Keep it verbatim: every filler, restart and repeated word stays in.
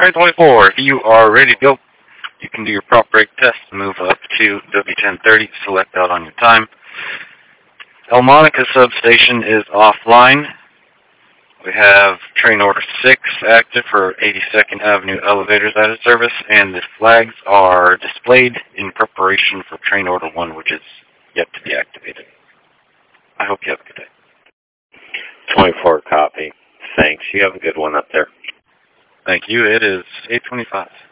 Train twenty-four, if you are ready to go, you can do your prop brake test, move up to W ten thirty, select out on your time. El Monica substation is offline. We have train order six active for eighty-second Avenue elevators out of service, and the flags are displayed in preparation for train order one, which is yet to be activated. I hope you have a good day. twenty-four copy. Thanks. You have a good one up there. Thank you. It is eight twenty-five.